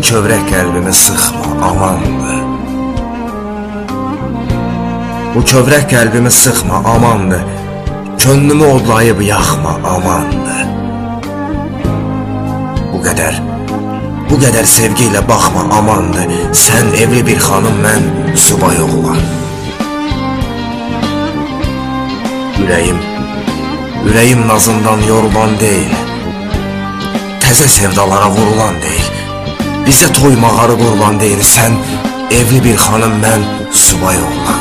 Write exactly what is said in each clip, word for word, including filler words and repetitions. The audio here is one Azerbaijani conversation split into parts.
kövrək qəlbimi sıxma, amandır. Bu kövrək qəlbimi sıxma, amandır. Könlümü odlayıb yaxma, amandır. Bu qədər, bu qədər sevgi ilə baxma, amandır. Sən evli bir xanım, mən subay oğlan. Ürəyim, ürəyim nazından yorulan deyil. Təzə sevdalara vurulan deyil. Bizə toy mağarı qurulan deyil. Sən evli bir xanım, mən subay oğlan.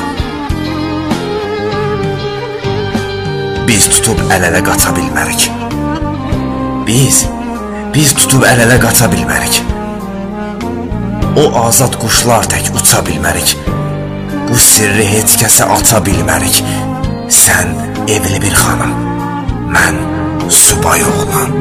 Biz tutub əl-ələ qaça bilmərik. Biz, biz tutub əl-ələ qaça bilmərik. O azad quşlar tək uça bilmərik. Bu sirri heç kəsə aça bilmərik. Sən evli bir xanım, mən subay oğlan.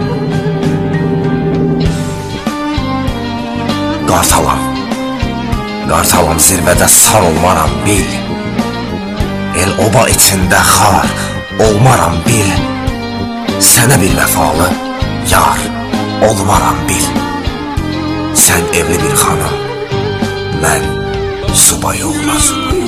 Qartalam, qartalam zirvədə sar olmaram bil. El oba içində xar olmaram bil. Sənə bir vəfalı yar olmaram bil. Sən evli bir xanım, mən subay oğlan.